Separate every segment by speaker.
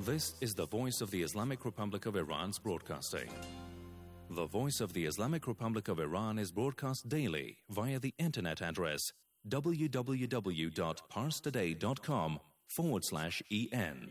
Speaker 1: This is the Voice of the Islamic Republic of Iran's broadcasting. The Voice of the Islamic Republic of Iran is broadcast daily via the internet address www.parstoday.com/en.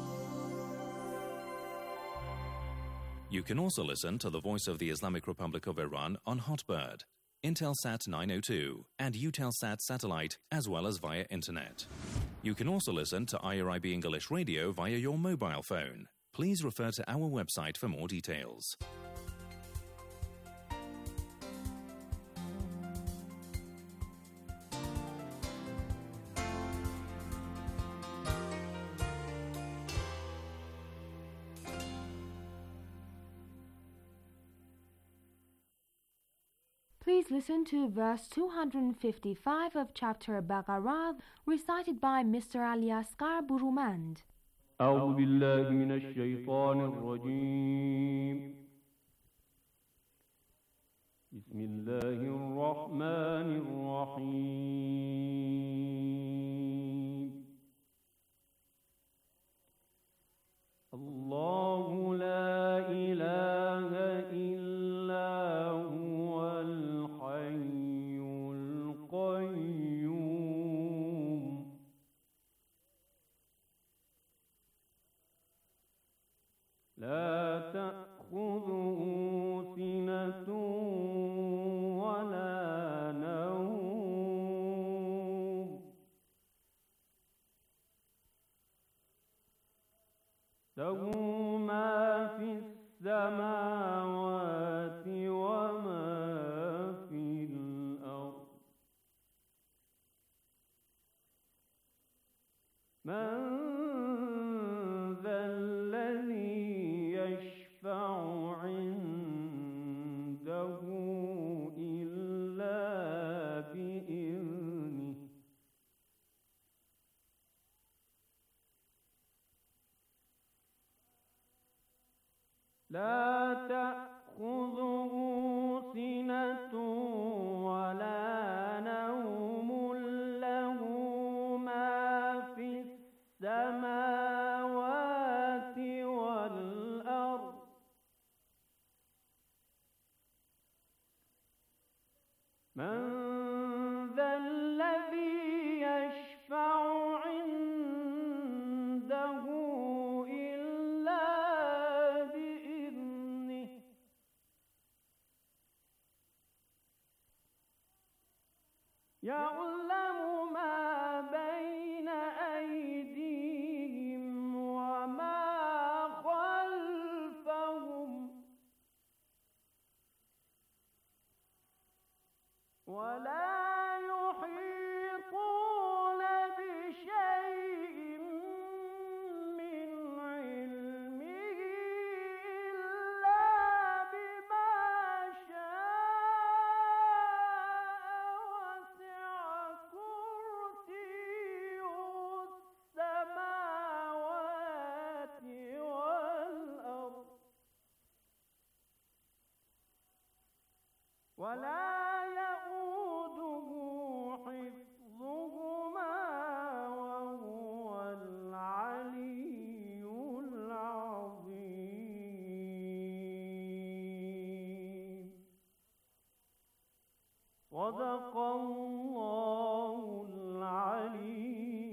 Speaker 1: You can also listen to the Voice of the Islamic Republic of Iran on Hotbird, Intelsat 902 and Eutelsat satellite, as well as via internet. You can also listen to IRIB English Radio via your mobile phone. Please refer to our website for more details.
Speaker 2: Please listen to verse 255 of chapter Baqarah, recited by Mr. Ali Asghar Burumand.
Speaker 3: أعوذ بالله من الشيطان الرجيم. بسم الله الرحمن الرحيم. الله لا إله إلا هو الحي القيوم. لا تأخذه سنة ولا نوم. له ما في السماوات وما في الأرض. من ذا الذي يشفع عنده إلا بإذنه. لا تأخذه سنة ولا نوم. له ما في السماوات والأرض. من ذا الذي يشفع عنده إلا بإذنه. يعلم ما بين أيديهم وما خلفهم ولا يحيطون بشيء من علمه إلا بما شاء. وسع كرسيه السماوات والأرض ولا يؤوده حفظهما وهو العلي العظيم. صدق الله العلي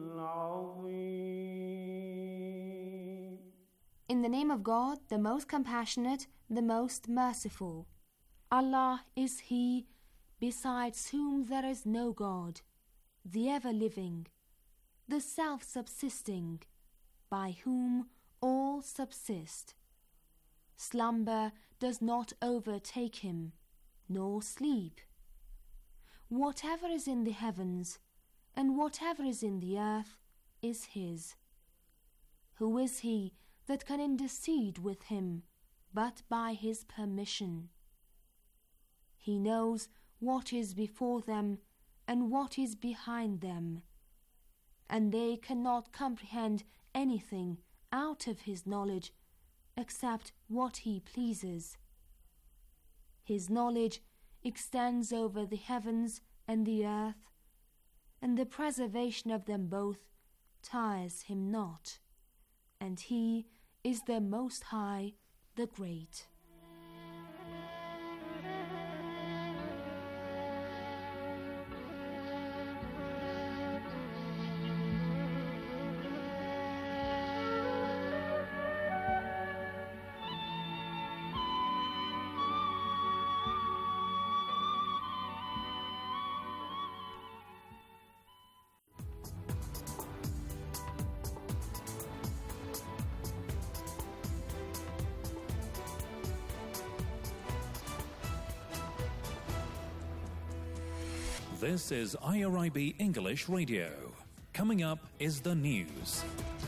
Speaker 3: العظيم.
Speaker 2: In the name of God, the most compassionate, the most merciful. Allah is He, besides whom there is no God, the ever-living, the self-subsisting, by whom all subsist. Slumber does not overtake Him, nor sleep. Whatever is in the heavens, and whatever is in the earth, is His. Who is He that can intercede with Him, but by His permission? He knows what is before them and what is behind them, and they cannot comprehend anything out of His knowledge except what He pleases. His knowledge extends over the heavens and the earth, and the preservation of them both tires Him not, and He is the Most High, the Great.
Speaker 1: This is IRIB English Radio. Coming up is the news.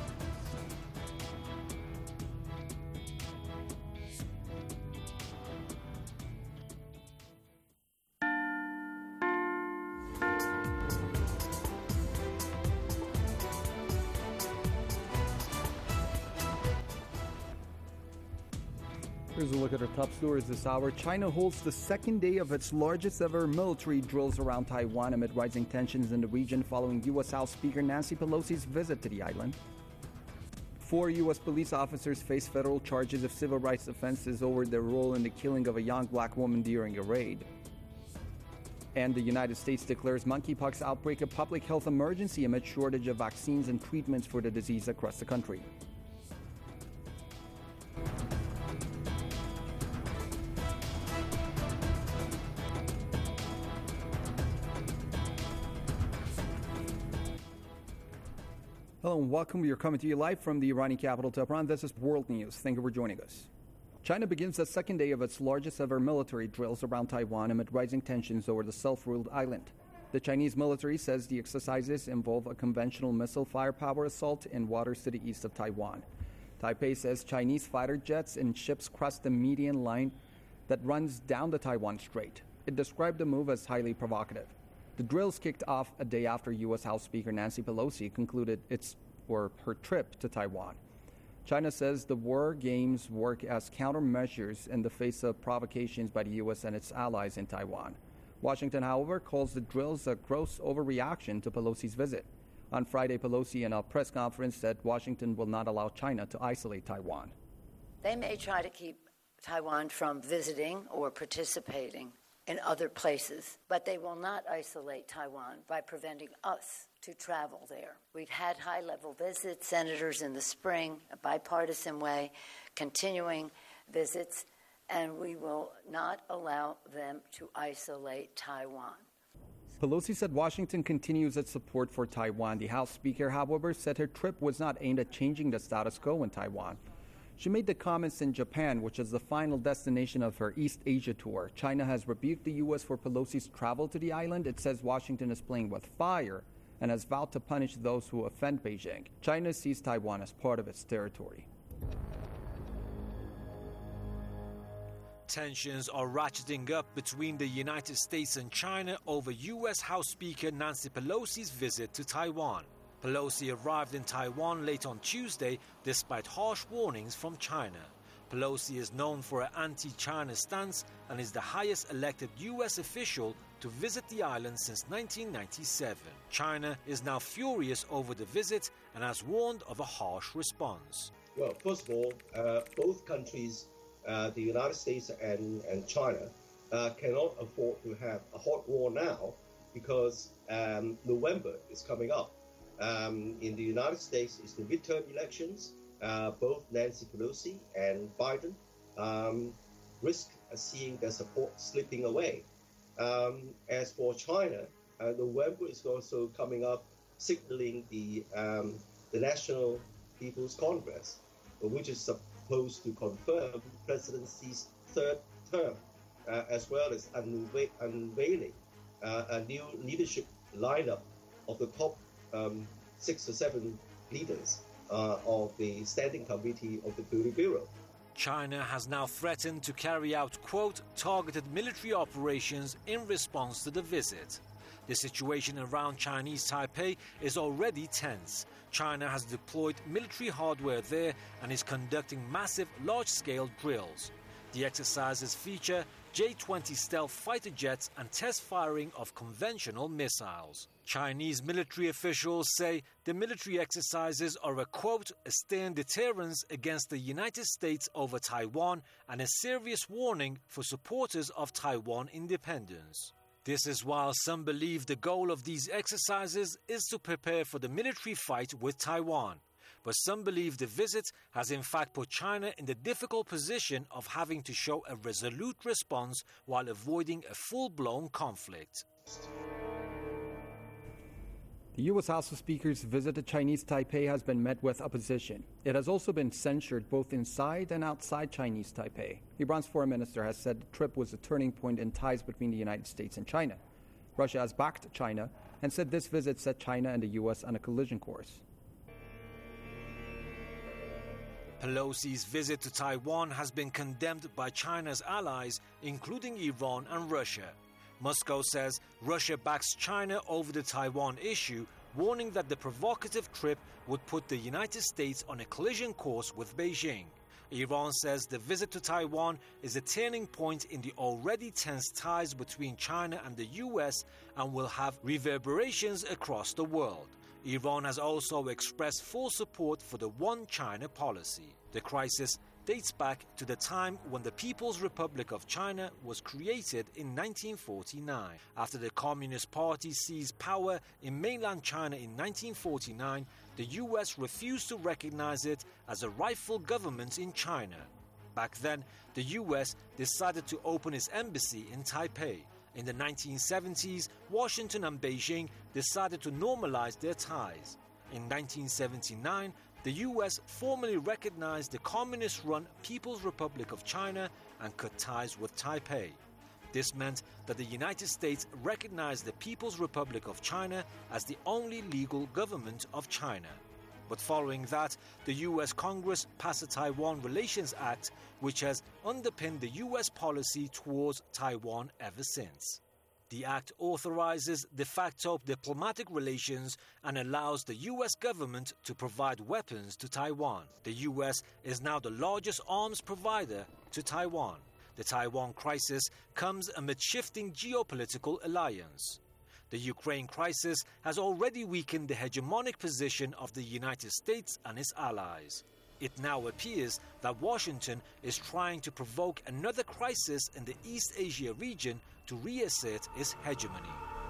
Speaker 4: Here's a look at our top stories this hour. China holds the second day of its largest ever military drills around Taiwan amid rising tensions in the region following U.S. House Speaker Nancy Pelosi's visit to the island. 4 U.S. police officers face federal charges of civil rights offenses over their role in the killing of a young black woman during a raid. And the United States declares monkeypox outbreak a public health emergency amid shortage of vaccines and treatments for the disease across the country. Hello and welcome. We are coming to you live from the Iranian capital, Tehran. This is World News. Thank you for joining us. China begins the second day of its largest ever military drills around Taiwan amid rising tensions over the self-ruled island. The Chinese military says the exercises involve a conventional missile firepower assault in waters to the east of Taiwan. Taipei says Chinese fighter jets and ships crossed the median line that runs down the Taiwan Strait. It described the move as highly provocative. The drills kicked off a day after U.S. House Speaker Nancy Pelosi concluded her trip to Taiwan. China says the war games work as countermeasures in the face of provocations by the U.S. and its allies in Taiwan. Washington, however, calls the drills a gross overreaction to Pelosi's visit. On Friday, Pelosi in a press conference said Washington will not allow China to isolate Taiwan.
Speaker 5: They may try to keep Taiwan from visiting or participating in other places, but they will not isolate Taiwan by preventing us to travel there. We've had high-level visits, senators in the spring, a bipartisan way, continuing visits, and we will not allow them to isolate Taiwan.
Speaker 4: Pelosi said Washington continues its support for Taiwan. The House Speaker, however, said her trip was not aimed at changing the status quo in Taiwan. She made the comments in Japan, which is the final destination of her East Asia tour. China has rebuked the U.S. for Pelosi's travel to the island. It says Washington is playing with fire and has vowed to punish those who offend Beijing. China sees Taiwan as part of its territory.
Speaker 6: Tensions are ratcheting up between the United States and China over U.S. House Speaker Nancy Pelosi's visit to Taiwan. Pelosi arrived in Taiwan late on Tuesday despite harsh warnings from China. Pelosi is known for her anti-China stance and is the highest elected U.S. official to visit the island since 1997. China is now furious over the visit and has warned of a harsh response.
Speaker 7: Well, first of all, both countries, the United States and China, cannot afford to have a hot war now because November is coming up. In the United States, it's the midterm elections. Both Nancy Pelosi and Biden risk seeing their support slipping away. As for China, November is also coming up, signaling the National People's Congress, which is supposed to confirm President Xi's third term, as well as unveiling a new leadership lineup of the top 6 or 7 leaders of the Standing Committee of the Politburo.
Speaker 6: China has now threatened to carry out, quote, targeted military operations in response to the visit. The situation around Chinese Taipei is already tense. China has deployed military hardware there and is conducting massive, large-scale drills. The exercises feature J-20 stealth fighter jets and test firing of conventional missiles. Chinese military officials say the military exercises are a, quote, a stern deterrence against the United States over Taiwan and a serious warning for supporters of Taiwan independence. This is while some believe the goal of these exercises is to prepare for the military fight with Taiwan. But some believe the visit has in fact put China in the difficult position of having to show a resolute response while avoiding a full-blown conflict.
Speaker 4: The U.S. House of Speakers' visit to Chinese Taipei has been met with opposition. It has also been censured both inside and outside Chinese Taipei. Iran's foreign minister has said the trip was a turning point in ties between the United States and China. Russia has backed China and said this visit set China and the U.S. on a collision course.
Speaker 6: Pelosi's visit to Taiwan has been condemned by China's allies, including Iran and Russia. Moscow says Russia backs China over the Taiwan issue, warning that the provocative trip would put the United States on a collision course with Beijing. Iran says the visit to Taiwan is a turning point in the already tense ties between China and the US and will have reverberations across the world. Iran has also expressed full support for the One China policy. The crisis dates back to the time when the People's Republic of China was created in 1949. After the Communist Party seized power in mainland China in 1949, the US refused to recognize it as a rightful government in China. Back then, the US decided to open its embassy in Taipei. In the 1970s, Washington and Beijing decided to normalize their ties. In 1979, the US formally recognized the communist-run People's Republic of China and cut ties with Taipei. This meant that the United States recognized the People's Republic of China as the only legal government of China. But following that, the US Congress passed the Taiwan Relations Act, which has underpinned the US policy towards Taiwan ever since. The act authorizes de facto diplomatic relations and allows the US government to provide weapons to Taiwan. The US is now the largest arms provider to Taiwan. The Taiwan crisis comes amid shifting geopolitical alliance. The Ukraine crisis has already weakened the hegemonic position of the United States and its allies. It now appears that Washington is trying to provoke another crisis in the East Asia region to reassert its hegemony.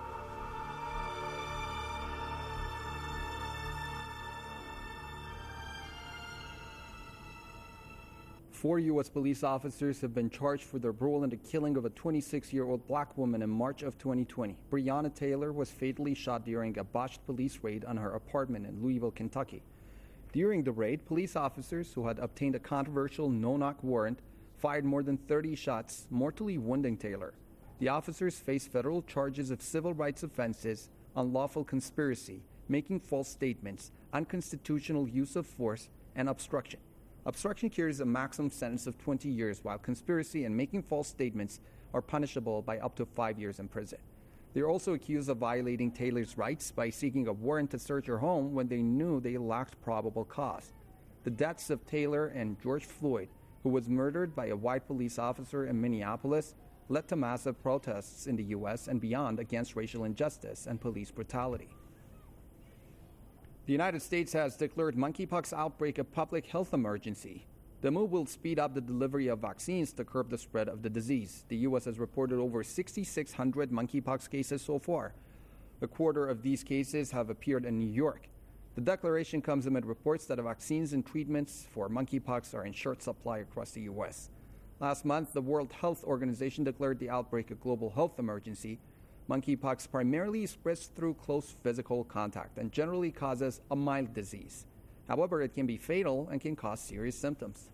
Speaker 4: Four U.S. police officers have been charged for their role in the killing of a 26-year-old black woman in March of 2020. Breonna Taylor was fatally shot during a botched police raid on her apartment in Louisville, Kentucky. During the raid, police officers who had obtained a controversial no-knock warrant fired more than 30 shots, mortally wounding Taylor. The officers face federal charges of civil rights offenses, unlawful conspiracy, making false statements, unconstitutional use of force, and obstruction. Obstruction carries a maximum sentence of 20 years, while conspiracy and making false statements are punishable by up to 5 years in prison. They are also accused of violating Taylor's rights by seeking a warrant to search her home when they knew they lacked probable cause. The deaths of Taylor and George Floyd, who was murdered by a white police officer in Minneapolis, led to massive protests in the U.S. and beyond against racial injustice and police brutality. The United States has declared monkeypox outbreak a public health emergency. The move will speed up the delivery of vaccines to curb the spread of the disease. The U.S. has reported over 6,600 monkeypox cases so far. A quarter of these cases have appeared in New York. The declaration comes amid reports that vaccines and treatments for monkeypox are in short supply across the U.S. Last month, the World Health Organization declared the outbreak a global health emergency. Monkeypox primarily spreads through close physical contact and generally causes a mild disease. However, it can be fatal and can cause serious symptoms.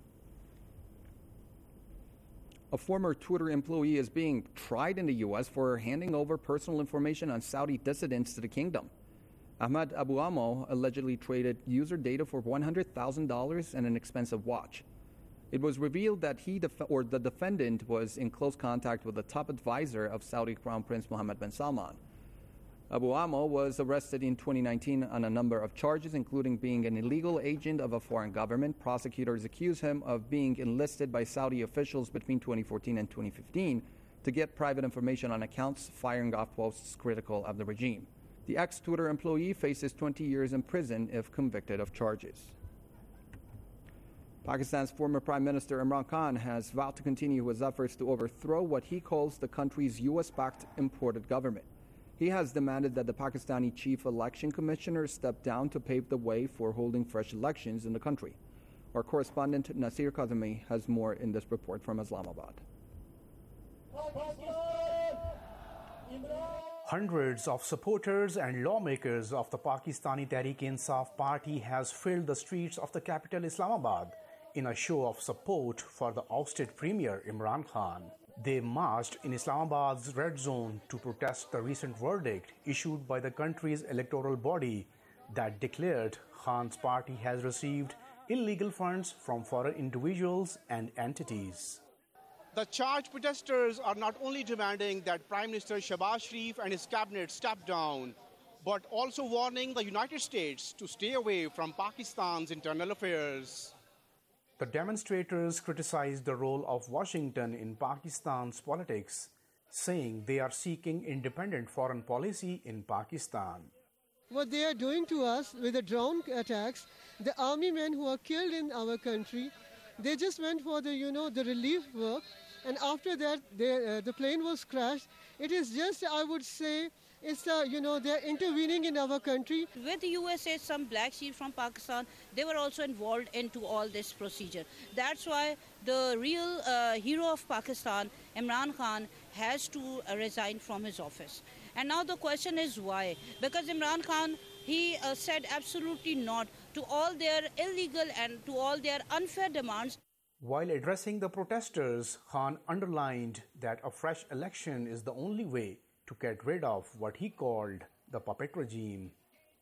Speaker 4: A former Twitter employee is being tried in the U.S. for handing over personal information on Saudi dissidents to the kingdom. Ahmad Abu Amo allegedly traded user data for $100,000 and an expensive watch. It was revealed that the defendant was in close contact with the top advisor of Saudi Crown Prince Mohammed bin Salman. Abu Amo was arrested in 2019 on a number of charges, including being an illegal agent of a foreign government. Prosecutors accuse him of being enlisted by Saudi officials between 2014 and 2015 to get private information on accounts, firing off posts critical of the regime. The ex-Twitter employee faces 20 years in prison if convicted of charges. Pakistan's former Prime Minister Imran Khan has vowed to continue his efforts to overthrow what he calls the country's US-backed imported government. He has demanded that the Pakistani Chief Election Commissioner step down to pave the way for holding fresh elections in the country. Our correspondent Nasir Kazemi has more in this report from Islamabad.
Speaker 8: Hundreds of supporters and lawmakers of the Pakistani Tehreek-e-Insaf Party has filled the streets of the capital Islamabad in a show of support for the ousted Premier Imran Khan. They marched in Islamabad's red zone to protest the recent verdict issued by the country's electoral body that declared Khan's party has received illegal funds from foreign individuals and entities.
Speaker 9: The charged protesters are not only demanding that Prime Minister Shehbaz Sharif and his cabinet step down, but also warning the United States to stay away from Pakistan's internal affairs.
Speaker 8: The demonstrators criticized the role of Washington in Pakistan's politics, saying they are seeking independent foreign policy in Pakistan.
Speaker 10: What they are doing to us with the drone attacks, the army men who are killed in our country, they just went for the relief work, and after that the plane was crashed. It is just, I would say, it's they're intervening in our country.
Speaker 11: With the USA, some black sheep from Pakistan, they were also involved into all this procedure. That's why the real hero of Pakistan, Imran Khan, has to resign from his office. And now the question is why? Because Imran Khan, he said absolutely not to all their illegal and to all their unfair demands.
Speaker 8: While addressing the protesters, Khan underlined that a fresh election is the only way to get rid of what he called the puppet regime.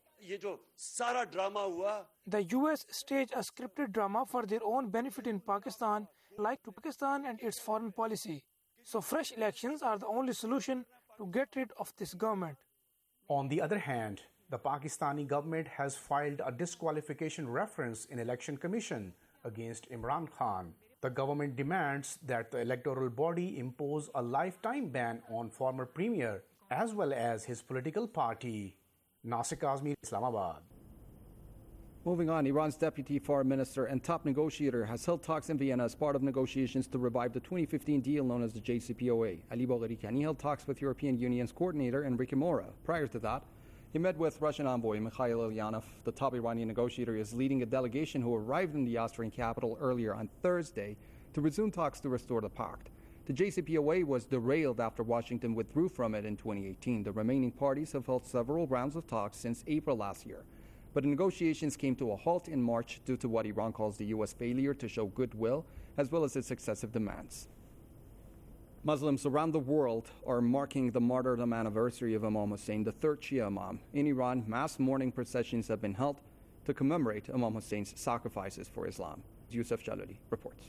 Speaker 12: The US staged a scripted drama for their own benefit in Pakistan, like to Pakistan and its foreign policy. So fresh elections are the only solution to get rid of this government.
Speaker 8: On the other hand, the Pakistani government has filed a disqualification reference in Election Commission against Imran Khan. The government demands that the electoral body impose a lifetime ban on former premier as well as his political party. Nasir Kazemi, Islamabad.
Speaker 4: Moving on, Iran's deputy foreign minister and top negotiator has held talks in Vienna as part of negotiations to revive the 2015 deal known as the JCPOA. Ali Bagheri held talks with European Union's coordinator Enrique Mora. Prior to that, he met with Russian envoy Mikhail Ulyanov. The top Iranian negotiator is leading a delegation who arrived in the Austrian capital earlier on Thursday to resume talks to restore the pact. The JCPOA was derailed after Washington withdrew from it in 2018. The remaining parties have held several rounds of talks since April last year. But the negotiations came to a halt in March due to what Iran calls the U.S. failure to show goodwill, as well as its excessive demands. Muslims around the world are marking the martyrdom anniversary of Imam Hussein, the third Shia Imam. In Iran, mass mourning processions have been held to commemorate Imam Hussein's sacrifices for Islam. Yusuf Jalali reports.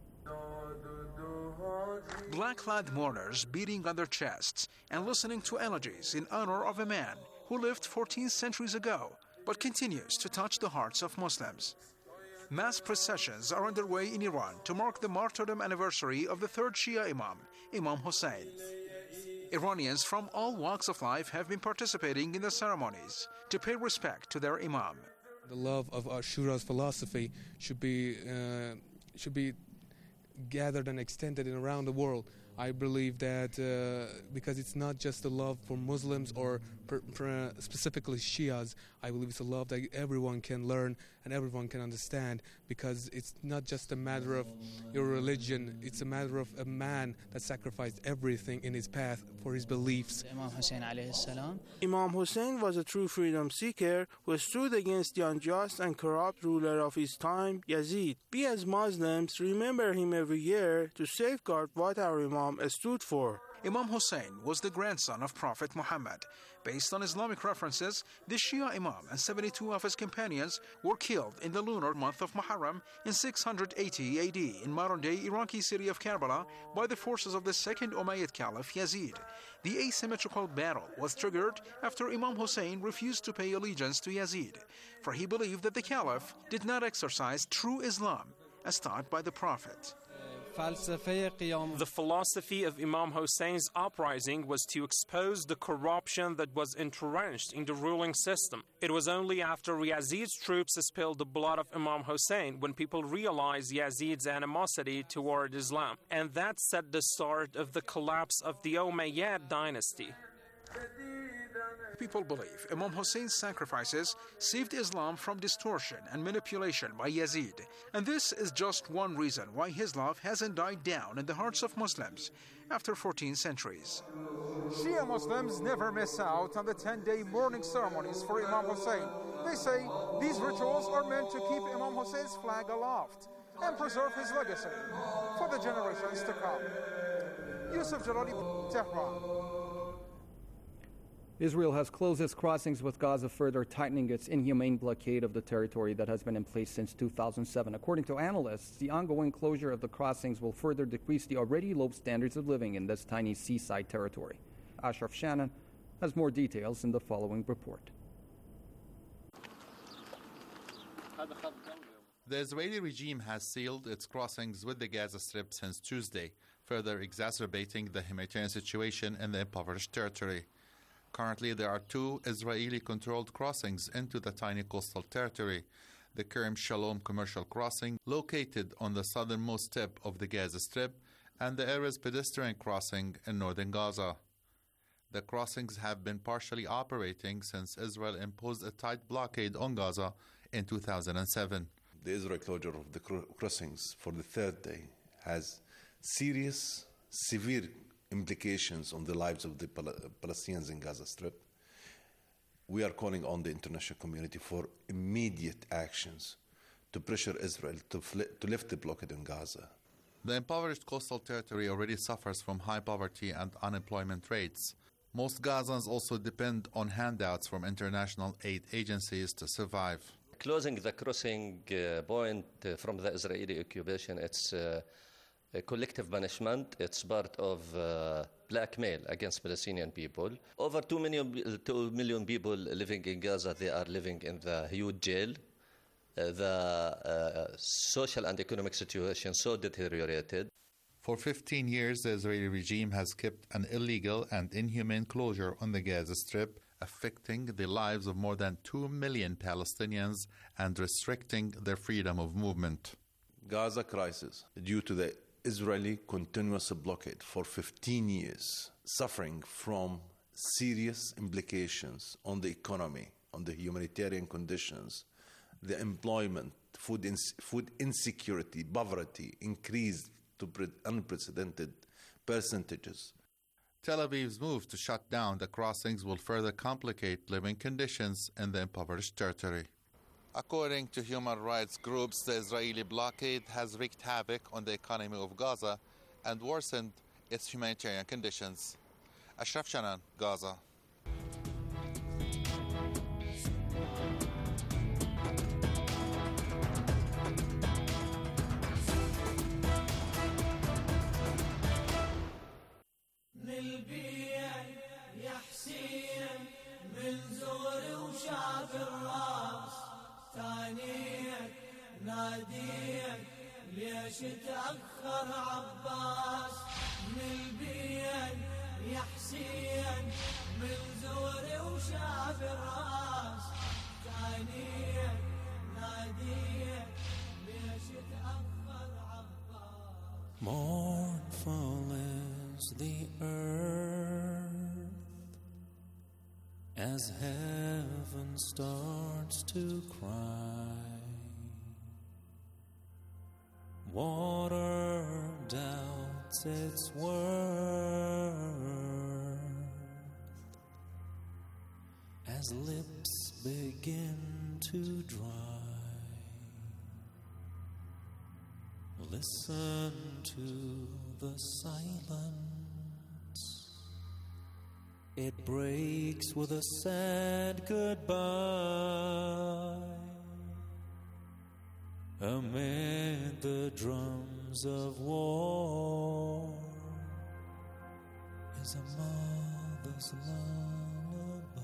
Speaker 13: Black-clad mourners beating on their chests and listening to elegies in honor of a man who lived 14 centuries ago but continues to touch the hearts of Muslims. Mass processions are underway in Iran to mark the martyrdom anniversary of the third Shia Imam, Imam Hussein. Iranians from all walks of life have been participating in the ceremonies to pay respect to their Imam.
Speaker 14: The love of Ashura's philosophy should be gathered and extended around the world. I believe that because it's not just a love for Muslims or specifically Shias, I believe it's a love that everyone can learn and everyone can understand, because it's not just a matter of your religion, it's a matter of a man that sacrificed everything in his path for his beliefs.
Speaker 15: Imam Hussein was a true freedom seeker who stood against the unjust and corrupt ruler of his time, Yazid. We as Muslims remember him every year to safeguard what our Imam stood for.
Speaker 13: Imam Hussein was the grandson of Prophet Muhammad. Based on Islamic references, the Shia Imam and 72 of his companions were killed in the lunar month of Muharram in 680 AD in modern-day Iraqi city of Karbala by the forces of the second Umayyad Caliph Yazid. The asymmetrical battle was triggered after Imam Hussein refused to pay allegiance to Yazid, for he believed that the Caliph did not exercise true Islam as taught by the Prophet.
Speaker 16: The philosophy of Imam Hussein's uprising was to expose the corruption that was entrenched in the ruling system. It was only after Yazid's troops spilled the blood of Imam Hussein when people realized Yazid's animosity toward Islam, and that set the start of the collapse of the Umayyad dynasty.
Speaker 13: People believe Imam Hussein's sacrifices saved Islam from distortion and manipulation by Yazid. And this is just one reason why his love hasn't died down in the hearts of Muslims after 14 centuries.
Speaker 17: Shia Muslims never miss out on the 10-day mourning ceremonies for Imam Hussein. They say these rituals are meant to keep Imam Hussein's flag aloft and preserve his legacy for the generations to come. Yusuf Jalali, Tehran.
Speaker 4: Israel has closed its crossings with Gaza, further tightening its inhumane blockade of the territory that has been in place since 2007. According to analysts, the ongoing closure of the crossings will further decrease the already low standards of living in this tiny seaside territory. Ashraf Shannon has more details in the following report.
Speaker 18: The Israeli regime has sealed its crossings with the Gaza Strip since Tuesday, further exacerbating the humanitarian situation in the impoverished territory. Currently, there are two Israeli-controlled crossings into the tiny coastal territory: the Kerem Shalom commercial crossing, located on the southernmost tip of the Gaza Strip, and the Erez pedestrian crossing in northern Gaza. The crossings have been partially operating since Israel imposed a tight blockade on Gaza in 2007.
Speaker 19: The Israel closure of the crossings for the third day has serious, severe implications on the lives of the Palestinians in Gaza Strip. We are calling on the international community for immediate actions to pressure Israel to lift the blockade in Gaza.
Speaker 18: The impoverished coastal territory already suffers from high poverty and unemployment rates. Most Gazans also depend on handouts from international aid agencies to survive.
Speaker 20: Closing the crossing point from the Israeli occupation, it's a collective punishment. It's part of blackmail against Palestinian people. Over 2 million people living in Gaza, they are living in the huge jail. The social and economic situation so deteriorated.
Speaker 18: For 15 years, the Israeli regime has kept an illegal and inhumane closure on the Gaza Strip, affecting the lives of more than 2 million Palestinians and restricting their freedom of movement.
Speaker 19: Gaza crisis, due to the Israeli continuous blockade for 15 years, suffering from serious implications on the economy, on the humanitarian conditions, the employment, food insecurity, poverty increased to unprecedented percentages.
Speaker 18: Tel Aviv's move to shut down the crossings will further complicate living conditions in the impoverished territory. According to human rights groups, the Israeli blockade has wreaked havoc on the economy of Gaza and worsened its humanitarian conditions. Ashraf Shannon, Gaza.
Speaker 21: ليش تأخر عباس من البين يا حسين من زوري وشاف الراس ثانيا ناديا ليش تأخر عباس.
Speaker 22: Mournful is the earth as heaven starts to cry. Water doubts its worth as lips begin to dry. Listen to the silence. It breaks with a sad goodbye. Amid the drums of war is a mother's lullaby.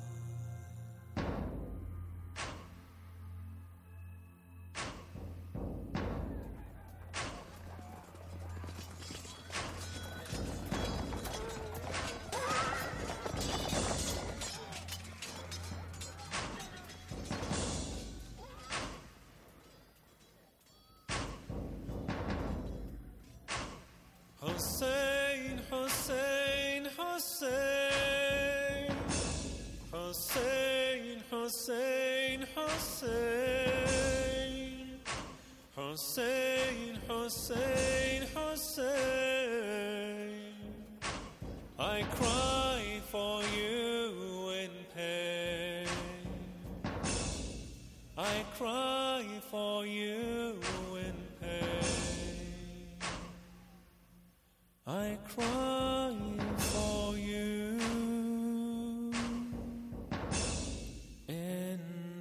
Speaker 22: Hussein, Hussein, Hussein, Hussein, Hussein. I cry for you in pain. I cry for you in pain. I cry for you in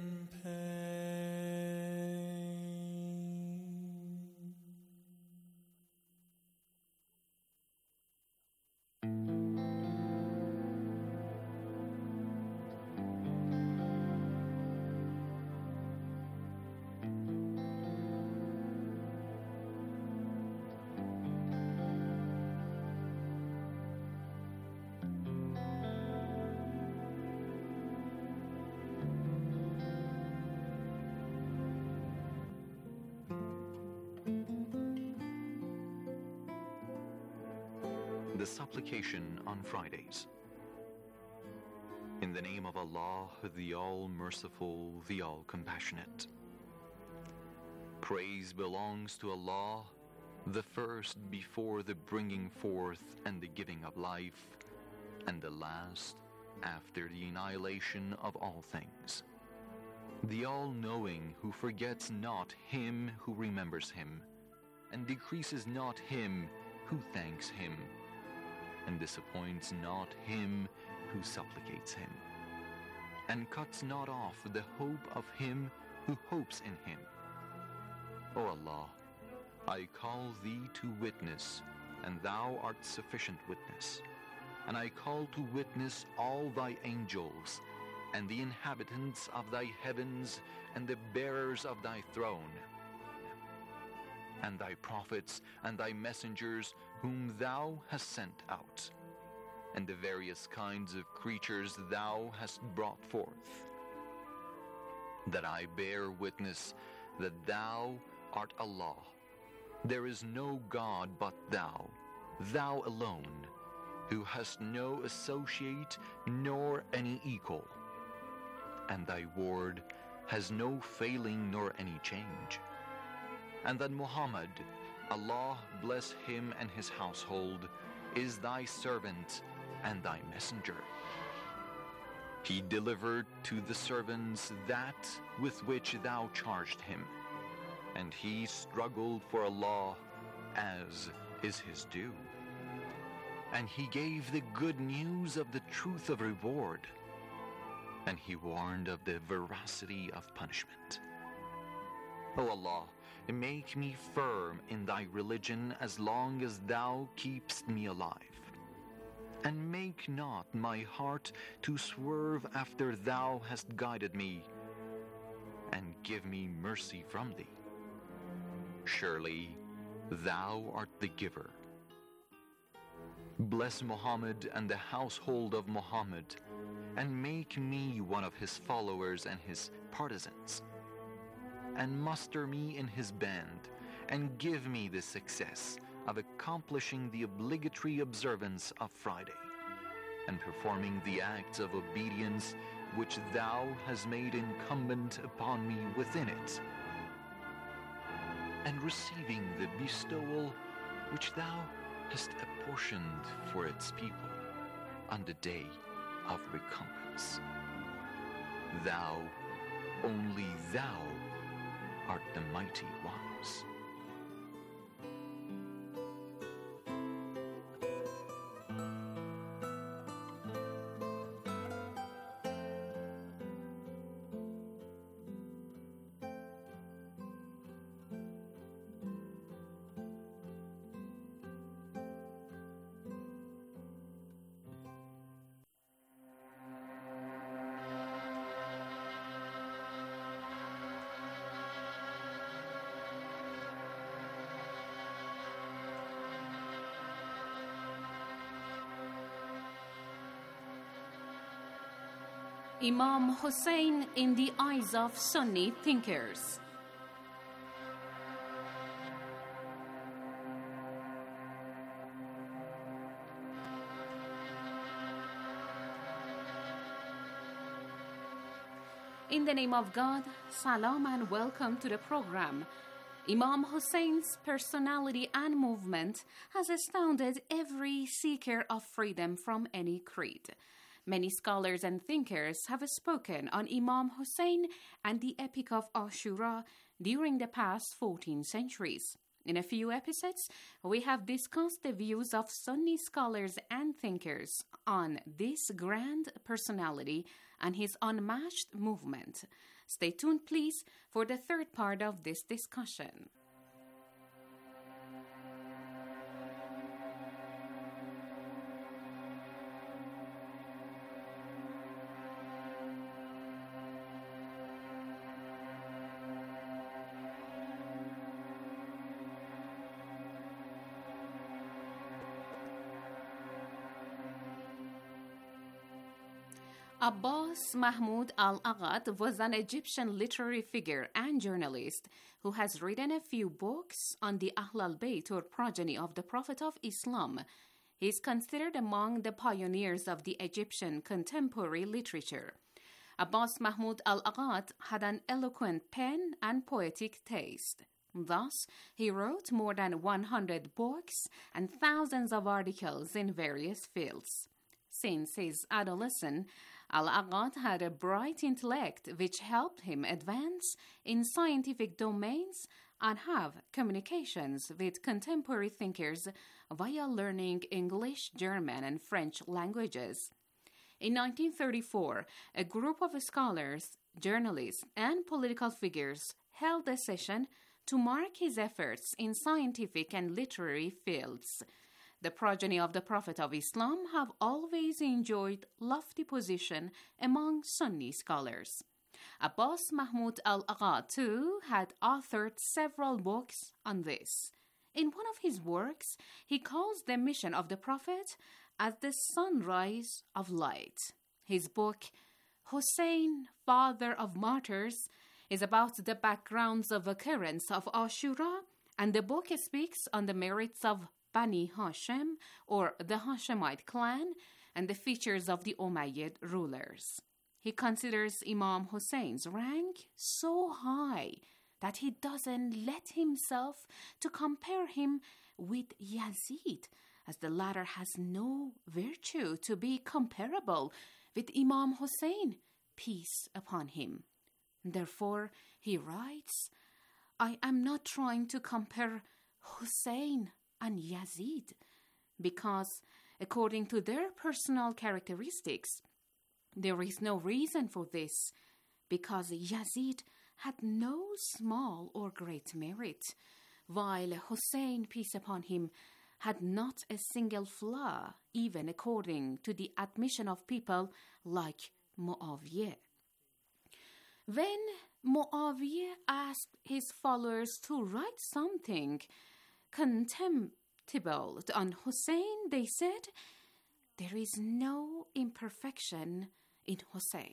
Speaker 2: The supplication on Fridays. In the name of Allah, the All-Merciful, the All-Compassionate. Praise belongs to Allah, the first before the bringing forth and the giving of life, and the last after the annihilation of all things. The All-Knowing, who forgets not him who remembers him, and decreases not him who thanks him, and disappoints not him who supplicates him, and cuts not off the hope of him who hopes in him. O Allah, I call thee to witness, and thou art sufficient witness, and I call to witness all thy angels, and the inhabitants of thy heavens, and the bearers of thy throne, and thy prophets and thy messengers whom thou hast sent out, and the various kinds of creatures thou hast brought forth, that I bear witness that thou art Allah. There is no God but thou, thou alone, who hast no associate nor any equal, and thy word has no failing nor any change. And that Muhammad, Allah bless him and his household, is thy servant and thy messenger. He delivered to the servants that with which thou charged him, and he struggled for Allah as is his due. And he gave the good news of the truth of reward, and he warned of the veracity of punishment. O Allah, make me firm in thy religion as long as thou keepst me alive, and make not my heart to swerve after thou hast guided me, and give me mercy from thee. Surely thou art the giver. Bless Muhammad and the household of Muhammad, and make me one of his followers and his partisans, and muster me in his band, and give me the success of accomplishing the obligatory observance of Friday, and performing the acts of obedience which thou hast made incumbent upon me within it, and receiving the bestowal which thou hast apportioned for its people on the day of recompense. Thou, only thou, art the mighty wise.
Speaker 3: Imam Hussein in the eyes of Sunni thinkers. In the name of God, salam and welcome to the program. Imam Hussein's personality and movement has astounded every seeker of freedom from any creed. Many scholars and thinkers have spoken on Imam Hussein and the Epic of Ashura during the past 14 centuries. In a few episodes, we have discussed the views of Sunni scholars and thinkers on this grand personality and his unmatched movement. Stay tuned, please, for the third part of this discussion. Abbas Mahmoud al-Aghat was an Egyptian literary figure and journalist who has written a few books on the Ahl al-Bayt or progeny of the Prophet of Islam. He is considered among the pioneers of the Egyptian contemporary literature. Abbas Mahmoud al-Aghat had an eloquent pen and poetic taste. Thus, he wrote more than 100 books and thousands of articles in various fields. Since his adolescence, Al-Aghat had a bright intellect which helped him advance in scientific domains and have communications with contemporary thinkers via learning English, German, and French languages. In 1934, a group of scholars, journalists, and political figures held a session to mark his efforts in scientific and literary fields. The progeny of the Prophet of Islam have always enjoyed lofty position among Sunni scholars. Abbas Mahmoud al-Aghat, too, had authored several books on this. In one of his works, he calls the mission of the Prophet as the sunrise of light. His book, Hussein, Father of Martyrs, is about the backgrounds of occurrence of Ashura, and the book speaks on the merits of Bani Hashim, or the Hashemite clan, and the features of the Umayyad rulers. He considers Imam Hussein's rank so high that he doesn't let himself to compare him with Yazid, as the latter has no virtue to be comparable with Imam Hussein, peace upon him. Therefore, he writes, I am not trying to compare Hussein and Yazid, because according to their personal characteristics, there is no reason for this, because Yazid had no small or great merit, while Hussein, peace upon him, had not a single flaw, even according to the admission of people like Muawiyah. When Muawiyah asked his followers to write something contemptible on Hussein, they said, there is no imperfection in Hussein.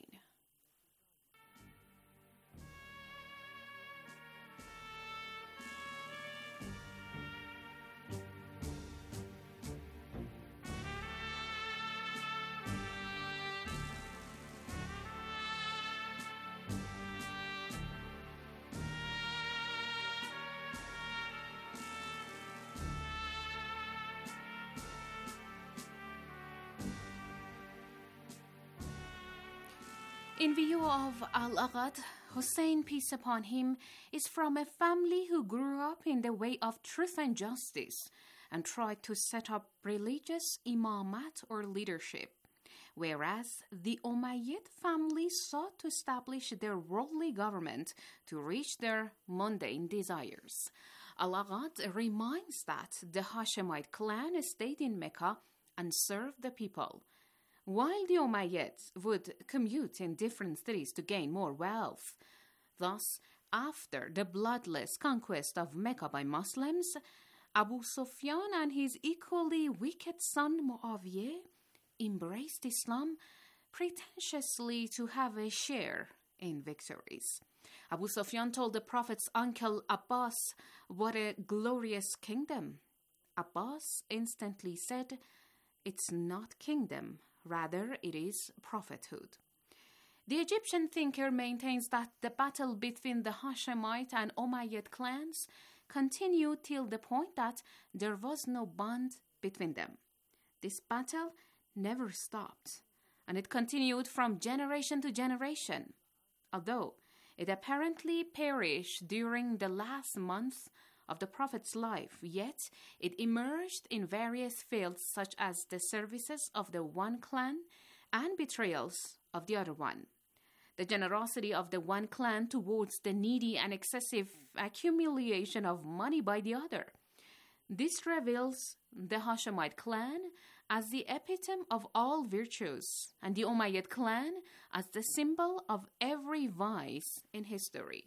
Speaker 3: In view of Al-Aghat, Hussein, peace upon him, is from a family who grew up in the way of truth and justice and tried to set up religious imamat or leadership, whereas the Umayyad family sought to establish their worldly government to reach their mundane desires. Al-Aghat reminds that the Hashemite clan stayed in Mecca and served the people, while the Umayyads would commute in different cities to gain more wealth. Thus, after the bloodless conquest of Mecca by Muslims, Abu Sufyan and his equally wicked son Muawiyah embraced Islam pretentiously to have a share in victories. Abu Sufyan told the Prophet's uncle Abbas, "What a glorious kingdom!" Abbas instantly said, "It's not kingdom. Rather, it is prophethood." The Egyptian thinker maintains that the battle between the Hashemite and Umayyad clans continued till the point that there was no bond between them. This battle never stopped, and it continued from generation to generation. Although it apparently perished during the last month of the Prophet's life, yet it emerged in various fields such as the services of the one clan and betrayals of the other one. The generosity of the one clan towards the needy and excessive accumulation of money by the other. This reveals the Hashemite clan as the epitome of all virtues and the Umayyad clan as the symbol of every vice in history.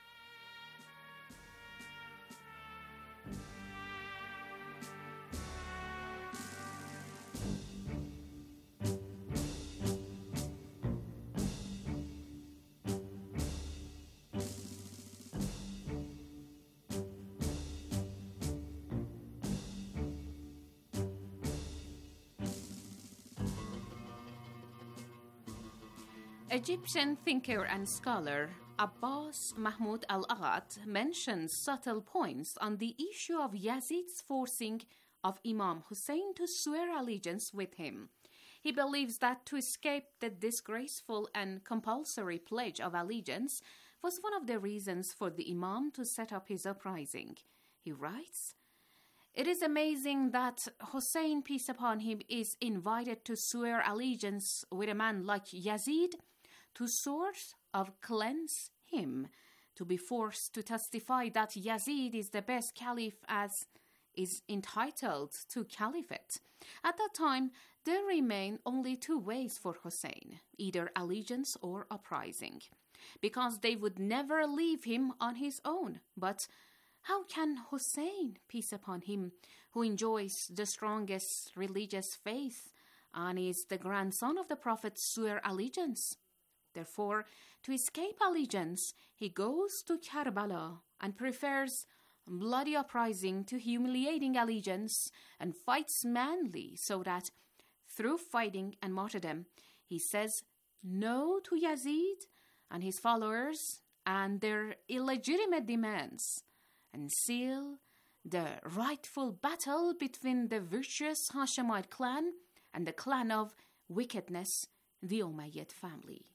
Speaker 3: Egyptian thinker and scholar Abbas Mahmoud al-Aghat mentions subtle points on the issue of Yazid's forcing of Imam Hussein to swear allegiance with him. He believes that to escape the disgraceful and compulsory pledge of allegiance was one of the reasons for the Imam to set up his uprising. He writes, "It is amazing that Hussein, peace upon him, is invited to swear allegiance with a man like Yazid, to sort of cleanse him, to be forced to testify that Yazid is the best caliph as is entitled to caliphate. At that time, there remain only two ways for Hussein, either allegiance or uprising, because they would never leave him on his own. But how can Hussein, peace upon him, who enjoys the strongest religious faith and is the grandson of the Prophet, swear allegiance? Therefore, to escape allegiance, he goes to Karbala and prefers bloody uprising to humiliating allegiance and fights manly so that, through fighting and martyrdom, he says no to Yazid and his followers and their illegitimate demands, and seal the rightful battle between the virtuous Hashemite clan and the clan of wickedness, the Umayyad family."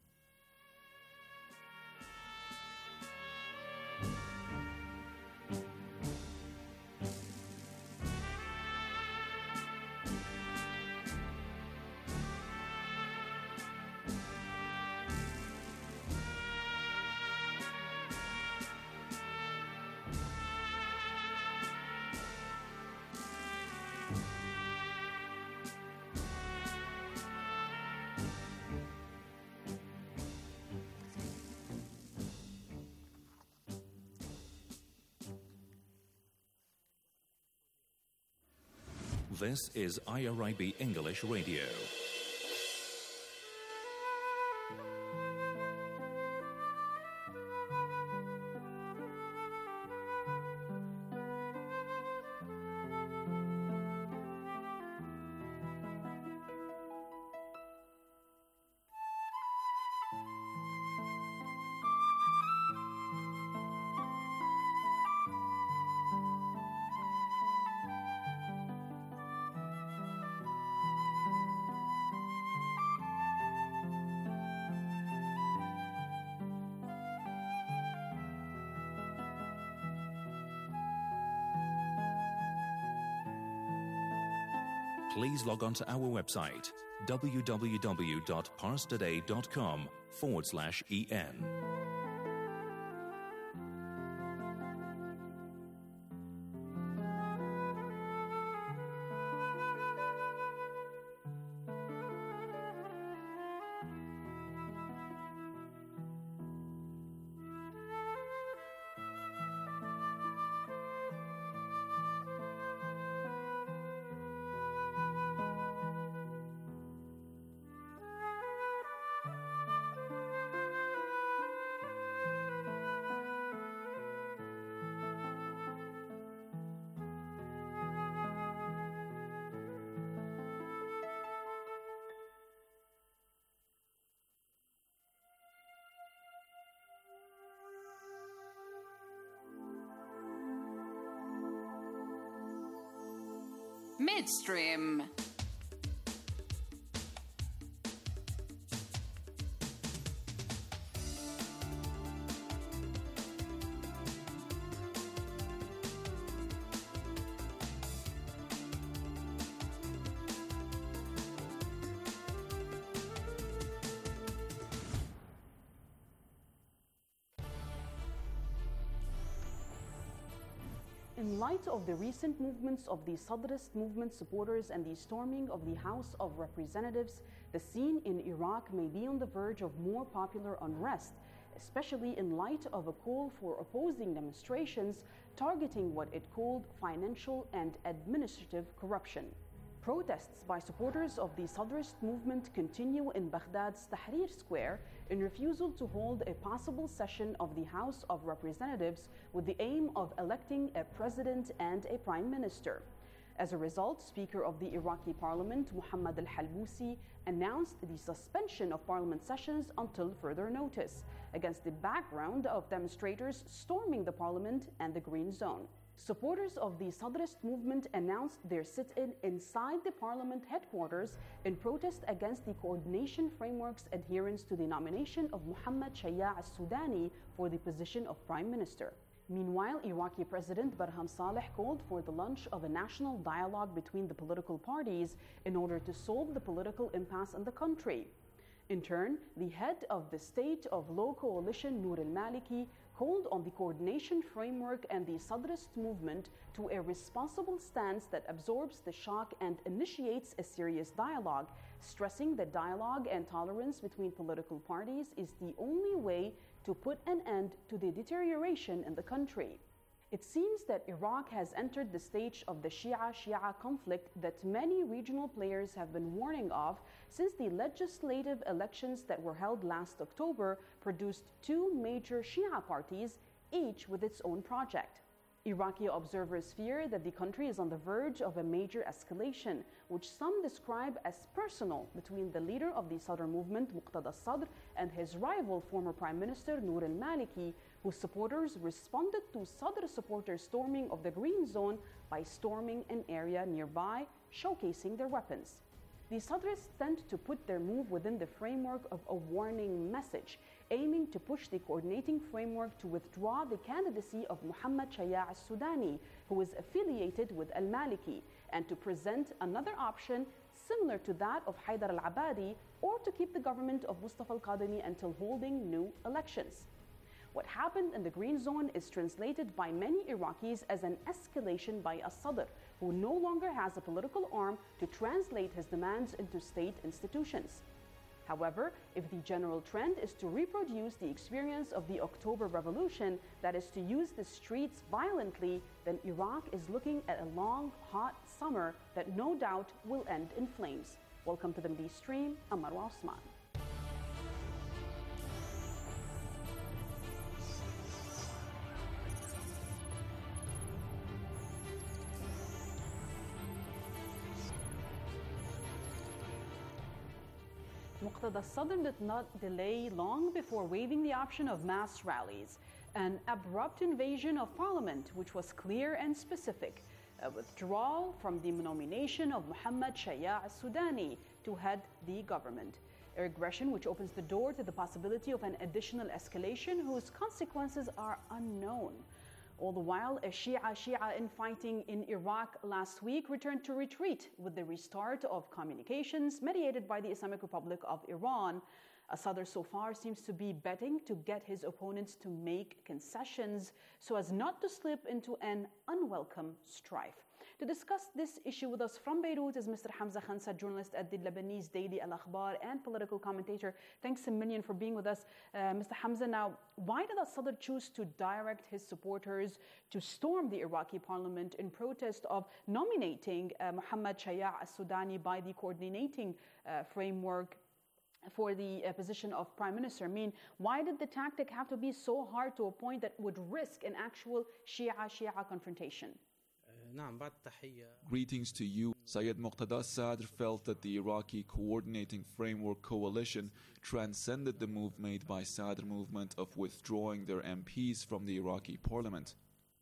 Speaker 1: This is IRIB English Radio. Please log on to our website, www.parstoday.com/en.
Speaker 3: Midstream.
Speaker 5: In light of the recent movements of the Sadrist movement supporters and the storming of the House of Representatives, the scene in Iraq may be on the verge of more popular unrest, especially in light of a call for opposing demonstrations targeting what it called financial and administrative corruption. Protests by supporters of the Sadrist movement continue in Baghdad's Tahrir Square in refusal to hold a possible session of the House of Representatives with the aim of electing a president and a prime minister. As a result, Speaker of the Iraqi Parliament, Muhammad al-Halbousi, announced the suspension of parliament sessions until further notice, against the background of demonstrators storming the parliament and the Green Zone. Supporters of the Sadrist movement announced their sit-in inside the parliament headquarters in protest against the coordination framework's adherence to the nomination of Muhammad Shaya al-Sudani for the position of prime minister. Meanwhile, Iraqi President Barham Saleh called for the launch of a national dialogue between the political parties in order to solve the political impasse in the country. In turn, the head of the State of Law Coalition, Noor al-Maliki, called on the coordination framework and the Sadrist movement to a responsible stance that absorbs the shock and initiates a serious dialogue, stressing that dialogue and tolerance between political parties is the only way to put an end to the deterioration in the country. It seems that Iraq has entered the stage of the Shia-Shia conflict that many regional players have been warning of since the legislative elections that were held last October produced two major Shia parties, each with its own project. Iraqi observers fear that the country is on the verge of a major escalation, which some describe as personal, between the leader of the Sadr movement, Muqtada Sadr, and his rival, former Prime Minister Noor al-Maliki, whose supporters responded to Sadr supporters' storming of the Green Zone by storming an area nearby, showcasing their weapons. The Sadrists tend to put their move within the framework of a warning message, aiming to push the coordinating framework to withdraw the candidacy of Muhammad Shaya al-Sudani, who is affiliated with al-Maliki, and to present another option similar to that of Haidar al-Abadi, or to keep the government of Mustafa al-Qadhimi until holding new elections. What happened in the Green Zone is translated by many Iraqis as an escalation by a Sadr, who no longer has a political arm to translate his demands into state institutions. However, if the general trend is to reproduce the experience of the October Revolution, that is to use the streets violently, then Iraq is looking at a long, hot summer that no doubt will end in flames. Welcome to the Middle East Stream. I'm Marwa Osman. Muqtada Sadr did not delay long before waiving the option of mass rallies, an abrupt invasion of parliament, which was clear and specific, a withdrawal from the nomination of Muhammad Shaya al-Sudani to head the government, a regression which opens the door to the possibility of an additional escalation whose consequences are unknown. All the while, a Shia infighting in Iraq last week returned to retreat with the restart of communications mediated by the Islamic Republic of Iran. Sadr so far seems to be betting to get his opponents to make concessions so as not to slip into an unwelcome strife. To discuss this issue with us from Beirut is Mr. Hamza Khansa, journalist at the Lebanese daily Al Akhbar and political commentator. Thanks a million for being with us. Mr. Hamza, now, why did Sadr choose to direct his supporters to storm the Iraqi parliament in protest of nominating Muhammad Shaya al-Sudani by the coordinating framework for the position of prime minister? I mean, why did the tactic have to be so hard to a point that would risk an actual Shia-Shia confrontation?
Speaker 7: Greetings to you. Syed Muqtada Sadr felt that the Iraqi Coordinating Framework Coalition transcended the move made by Sadr movement of withdrawing their MPs from the Iraqi parliament.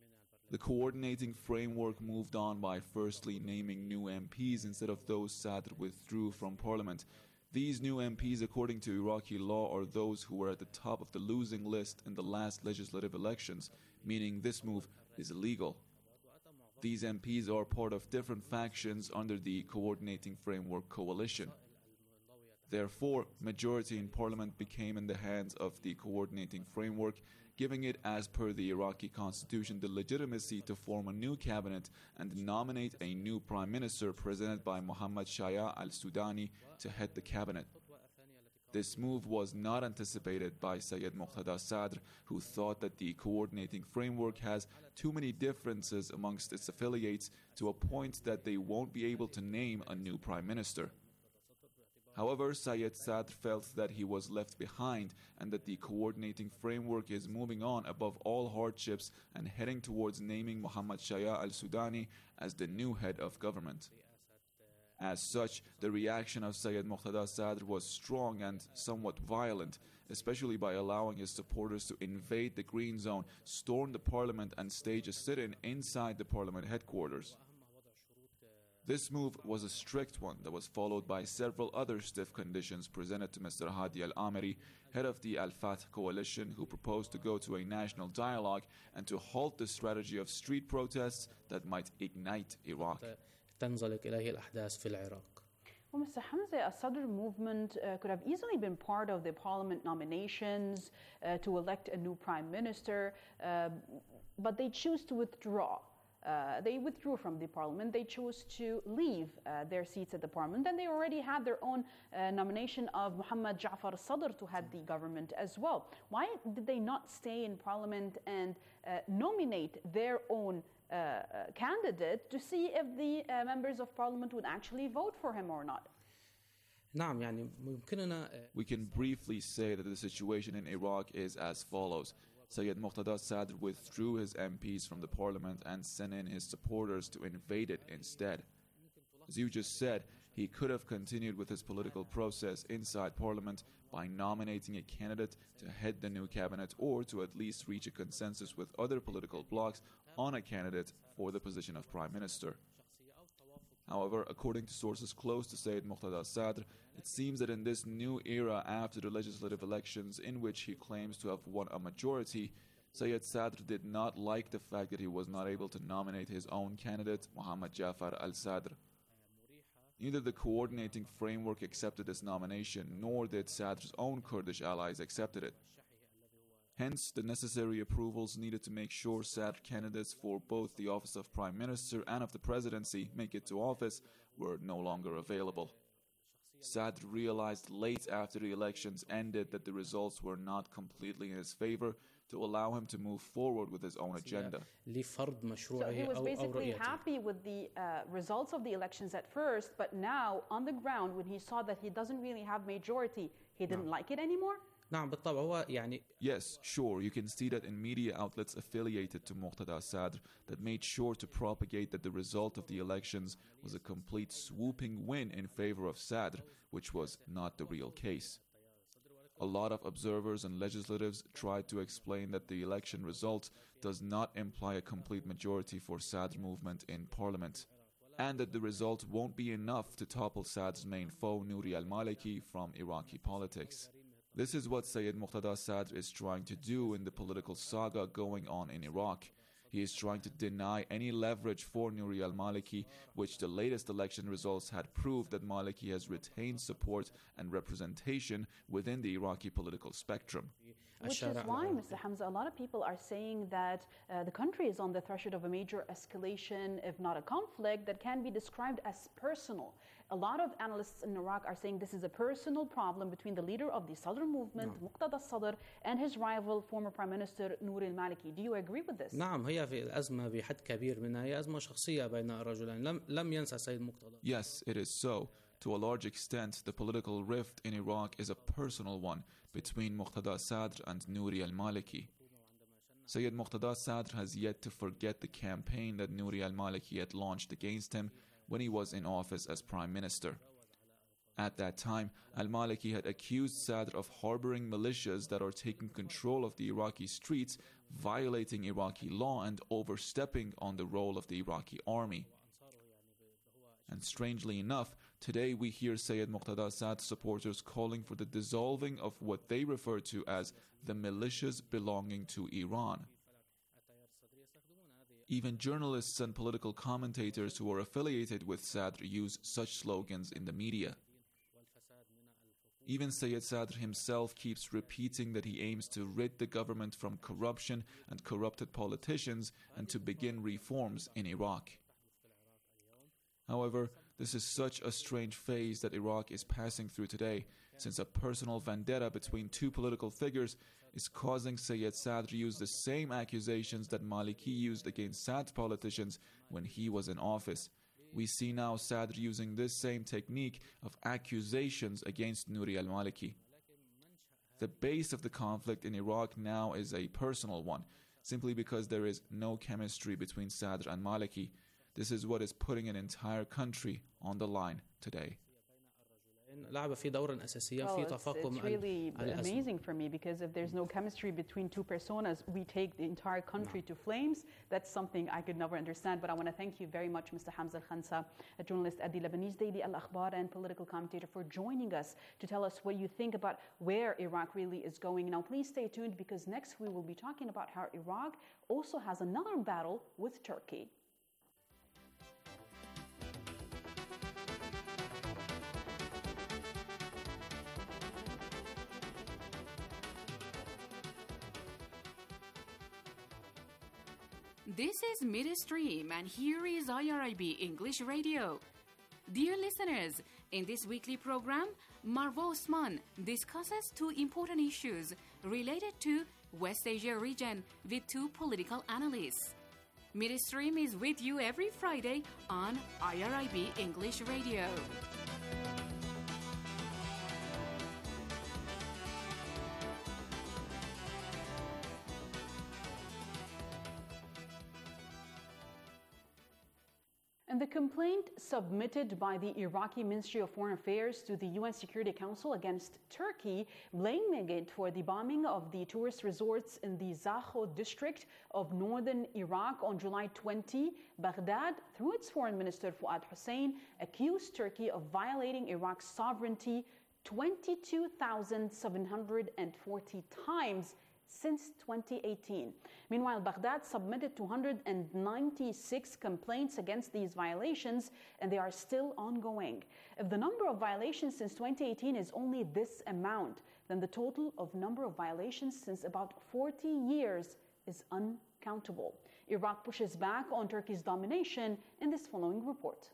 Speaker 7: The coordinating framework moved on by firstly naming new MPs instead of those Sadr withdrew from parliament. These new MPs, according to Iraqi law, are those who were at the top of the losing list in the last legislative elections, meaning this move is illegal. These MPs are part of different factions under the Coordinating Framework Coalition. Therefore, majority in parliament became in the hands of the Coordinating Framework, giving it, as per the Iraqi constitution, the legitimacy to form a new cabinet and nominate a new prime minister presented by Mohammad Shaya al-Sudani to head the cabinet. This move was not anticipated by Sayyid Muqtada Sadr, who thought that the coordinating framework has too many differences amongst its affiliates to a point that they won't be able to name a new prime minister. However, Sayyid Sadr felt that he was left behind and that the coordinating framework is moving on above all hardships and heading towards naming Mohammad Shaya al-Sudani as the new head of government. As such, the reaction of Sayyid Muqtada Sadr was strong and somewhat violent, especially by allowing his supporters to invade the Green Zone, storm the parliament and stage a sit-in inside the parliament headquarters. This move was a strict one that was followed by several other stiff conditions presented to Mr. Hadi al-Amiri, head of the Al-Fath coalition, who proposed to go to a national dialogue and to halt the strategy of street protests that might ignite Iraq.
Speaker 5: Well, Mr. Hamza, a Sadr movement could have easily been part of the parliament nominations to elect a new prime minister, but they choose to withdraw. They withdrew from the parliament. They chose to leave their seats at the parliament, and they already had their own nomination of Muhammad Ja'far al-Sadr to head the government as well. Why did they not stay in parliament and nominate their own candidate to see if the members of parliament would actually vote for him or not?
Speaker 7: We can briefly say that the situation in Iraq is as follows. Sayyid Muqtada Sadr withdrew his MPs from the parliament and sent in his supporters to invade it instead. As you just said, he could have continued with his political process inside parliament by nominating a candidate to head the new cabinet or to at least reach a consensus with other political blocs on a candidate for the position of prime minister. However, according to sources close to Sayyid Muqtada Sadr, it seems that in this new era after the legislative elections in which he claims to have won a majority, Sayyid Sadr did not like the fact that he was not able to nominate his own candidate, Muhammad Ja'far al-Sadr. Neither the coordinating framework accepted this nomination, nor did Sadr's own Kurdish allies accept it. Hence, the necessary approvals needed to make sure Sadr candidates for both the office of Prime Minister and of the presidency make it to office were no longer available. Sadr realized late after the elections ended that the results were not completely in his favor to allow him to move forward with his own agenda.
Speaker 5: So he was basically happy with the results of the elections at first, but now on the ground when he saw that he doesn't really have majority, he didn't like it anymore?
Speaker 7: Yes, sure, you can see that in media outlets affiliated to Muqtada Sadr that made sure to propagate that the result of the elections was a complete swooping win in favor of Sadr, which was not the real case. A lot of observers and legislatives tried to explain that the election result does not imply a complete majority for Sadr movement in parliament, and that the result won't be enough to topple Sadr's main foe, Nouri al-Maliki, from Iraqi politics. This is what Sayyid Muqtada Sadr is trying to do in the political saga going on in Iraq. He is trying to deny any leverage for Nouri al-Maliki, which the latest election results had proved that Maliki has retained support and representation within the Iraqi political spectrum.
Speaker 5: Which is why, Mr. Hamza, a lot of people are saying that the country is on the threshold of a major escalation, if not a conflict, that can be described as personal. A lot of analysts in Iraq are saying this is a personal problem between the leader of the Sadr movement, Muqtada Sadr, and his rival, former Prime Minister Nouri al-Maliki. Do you agree with this?
Speaker 7: Yes, it is so. To a large extent, the political rift in Iraq is a personal one between Muqtada Sadr and Nouri al-Maliki. Sayyid Muqtada Sadr has yet to forget the campaign that Nouri al-Maliki had launched against him when he was in office as Prime Minister. At that time, al-Maliki had accused Sadr of harboring militias that are taking control of the Iraqi streets, violating Iraqi law and overstepping on the role of the Iraqi army. And strangely enough, today we hear Sayyid Muqtada Sadr supporters calling for the dissolving of what they refer to as the militias belonging to Iran. Even journalists and political commentators who are affiliated with Sadr use such slogans in the media. Even Sayyid Sadr himself keeps repeating that he aims to rid the government from corruption and corrupted politicians and to begin reforms in Iraq. However, this is such a strange phase that Iraq is passing through today, since a personal vendetta between two political figures is causing Sayyid Sadr to use the same accusations that Maliki used against Sadr's politicians when he was in office. We see now Sadr using this same technique of accusations against Nouri al-Maliki. The base of the conflict in Iraq now is a personal one, simply because there is no chemistry between Sadr and Maliki. This is what is putting an entire country on the line today.
Speaker 5: Well, it's really amazing for me, because if there's no chemistry between two personas, we take the entire country to flames. That's something I could never understand. But I want to thank you very much, Mr. Hamza Al-Khansa, a journalist at the Lebanese daily Al-Akhbar and political commentator, for joining us to tell us what you think about where Iraq really is going. Now, please stay tuned, because next we will be talking about how Iraq also has another battle with Turkey.
Speaker 3: This is Midstream, and here is IRIB English Radio. Dear listeners, in this weekly program, Marwa Osman discusses two important issues related to West Asia region with two political analysts. Midstream is with you every Friday on IRIB English Radio.
Speaker 5: And the complaint submitted by the Iraqi Ministry of Foreign Affairs to the UN Security Council against Turkey, blaming it for the bombing of the tourist resorts in the Zakho district of northern Iraq on July 20, Baghdad, through its foreign minister Fuad Hussein, accused Turkey of violating Iraq's sovereignty 22,740 times since 2018. Meanwhile, Baghdad submitted 296 complaints against these violations, and they are still ongoing. If the number of violations since 2018 is only this amount, then the total of number of violations since about 40 years is uncountable. Iraq pushes back on Turkey's domination in this following report.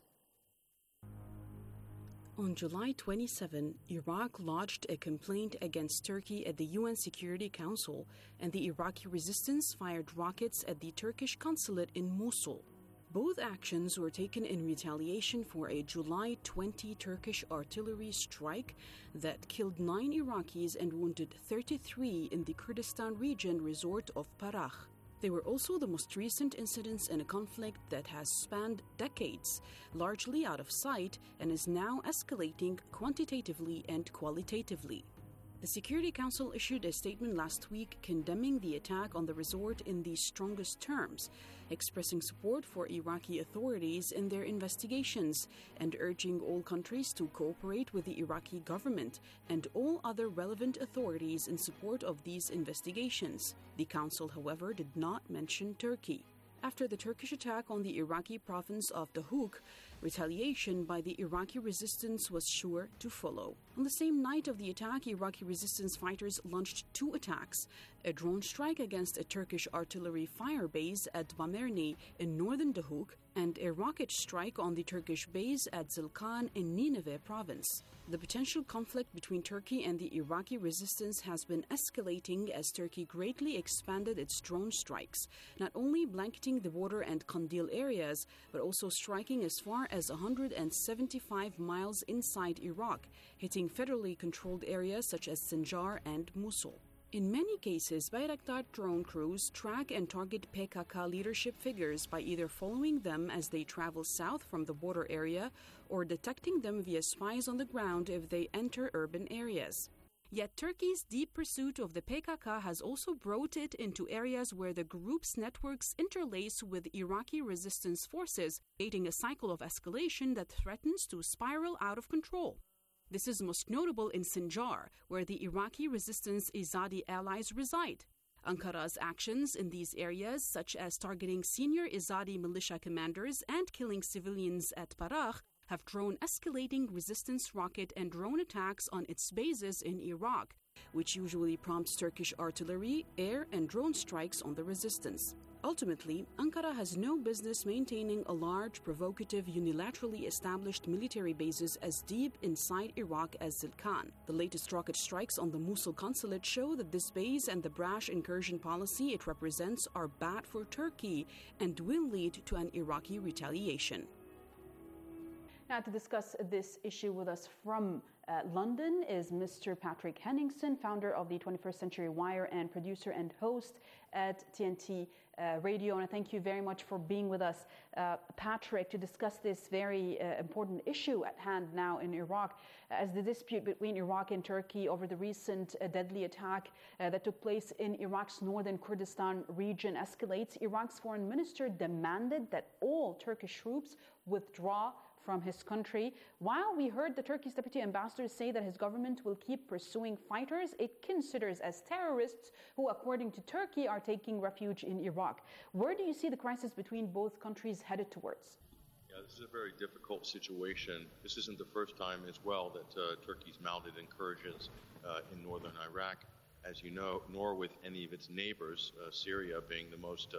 Speaker 6: On July 27, Iraq lodged a complaint against Turkey at the UN Security Council, and the Iraqi resistance fired rockets at the Turkish consulate in Mosul. Both actions were taken in retaliation for a July 20 Turkish artillery strike that killed 9 Iraqis and wounded 33 in the Kurdistan region resort of Parah. They were also the most recent incidents in a conflict that has spanned decades, largely out of sight, and is now escalating quantitatively and qualitatively. The Security Council issued a statement last week condemning the attack on the resort in the strongest terms, expressing support for Iraqi authorities in their investigations and urging all countries to cooperate with the Iraqi government and all other relevant authorities in support of these investigations. The Council, however, did not mention Turkey. After the Turkish attack on the Iraqi province of Dahuk, retaliation by the Iraqi resistance was sure to follow. On the same night of the attack, Iraqi resistance fighters launched 2 attacks: a drone strike against a Turkish artillery fire base at Bamerni in northern Dahuk, and a rocket strike on the Turkish base at Zilkan in Nineveh province. The potential conflict between Turkey and the Iraqi resistance has been escalating as Turkey greatly expanded its drone strikes, not only blanketing the border and Kandil areas, but also striking as far as 175 miles inside Iraq, hitting federally controlled areas such as Sinjar and Mosul. In many cases, Bayraktar drone crews track and target PKK leadership figures by either following them as they travel south from the border area or detecting them via spies on the ground if they enter urban areas. Yet Turkey's deep pursuit of the PKK has also brought it into areas where the group's networks interlace with Iraqi resistance forces, creating a cycle of escalation that threatens to spiral out of control. This is most notable in Sinjar, where the Iraqi resistance Izadi allies reside. Ankara's actions in these areas, such as targeting senior Izadi militia commanders and killing civilians at Barakh, have drawn escalating resistance rocket and drone attacks on its bases in Iraq, which usually prompts Turkish artillery, air, and drone strikes on the resistance. Ultimately, Ankara has no business maintaining a large, provocative, unilaterally established military bases as deep inside Iraq as Zilkan. The latest rocket strikes on the Mosul consulate show that this base and the brash incursion policy it represents are bad for Turkey and will lead to an Iraqi retaliation.
Speaker 5: Now, to discuss this issue with us from London is Mr. Patrick Henningsen, founder of the 21st Century Wire and producer and host at TNT Radio. And I thank you very much for being with us, Patrick, to discuss this very important issue at hand now in Iraq, as the dispute between Iraq and Turkey over the recent deadly attack that took place in Iraq's northern Kurdistan region escalates. Iraq's foreign minister demanded that all Turkish troops withdraw from his country. While we heard the Turkey's deputy ambassador say that his government will keep pursuing fighters it considers as terrorists who, according to Turkey, are taking refuge in Iraq. Where do you see the crisis between both countries headed towards?
Speaker 9: Yeah, this is a very difficult situation. This isn't the first time as well that Turkey's mounted incursions in northern Iraq, as you know, nor with any of its neighbors, Syria being the most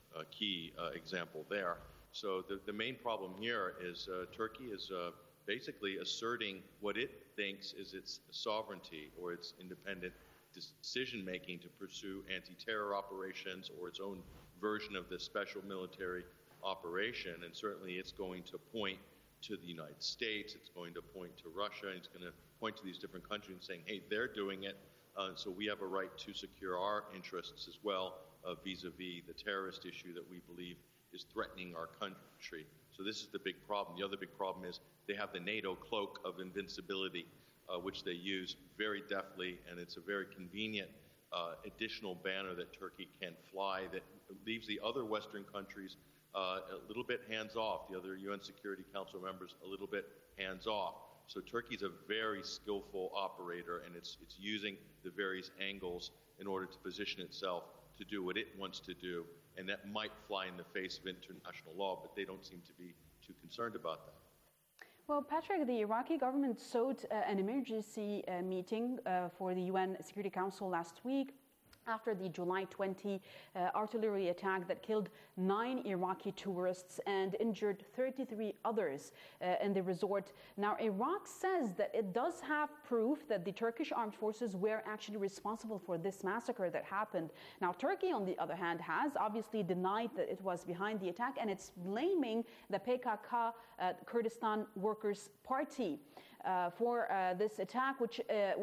Speaker 9: key example there. So the main problem here is Turkey is basically asserting what it thinks is its sovereignty or its independent decision-making to pursue anti-terror operations or its own version of the special military operation. And certainly it's going to point to the United States, it's going to point to Russia, and it's going to point to these different countries and saying, hey, they're doing it, so we have a right to secure our interests as well vis-a-vis the terrorist issue that we believe is threatening our country. So this is the big problem. The other big problem is they have the NATO cloak of invincibility, which they use very deftly, and it's a very convenient additional banner that Turkey can fly that leaves the other Western countries a little bit hands-off, the other UN Security Council members a little bit hands-off. So Turkey's a very skillful operator, and it's using the various angles in order to position itself to do what it wants to do. And that might fly in the face of international law, but they don't seem to be too concerned about that.
Speaker 5: Well, Patrick, the Iraqi government sought an emergency meeting for the UN Security Council last week after the July 20 artillery attack that killed 9 Iraqi tourists and injured 33 others in the resort. Now, Iraq says that it does have proof that the Turkish armed forces were actually responsible for this massacre that happened. Now, Turkey, on the other hand, has obviously denied that it was behind the attack, and it's blaming the PKK, Kurdistan Workers' Party, for this attack, which,